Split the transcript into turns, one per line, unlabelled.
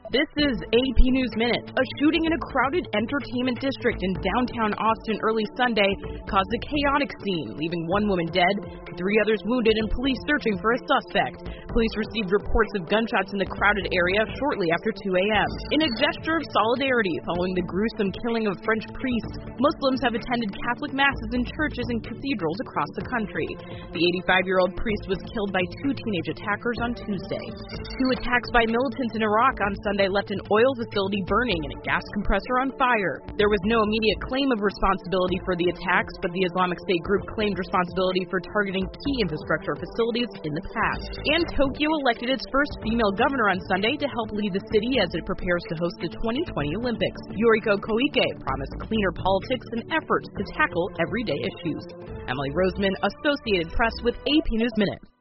This is AP News Minute. A shooting in a crowded entertainment district in downtown Austin early Sunday caused a chaotic scene, leaving one woman dead, 3 others wounded, and police searching for a suspect. Police received reports of gunshots in the crowded area shortly after 2 a.m. In a gesture of solidarity following the gruesome killing of a French priest, Muslims have attended Catholic masses in churches and cathedrals across the country. The 85-year-old priest was killed by 2 teenage attackers on Tuesday. 2 attacks by militants in Iraq on Sunday left an oil facility burning and a gas compressor on fire. There was no immediate claim of responsibility for the attacks, but the Islamic State group claimed responsibility for targeting key infrastructure facilities in the past. And Tokyo elected its first female governor on Sunday to help lead the city as it prepares to host the 2020 Olympics. Yuriko Koike promised cleaner politics and efforts to tackle everyday issues. Emily Roseman, Associated Press with AP News Minute.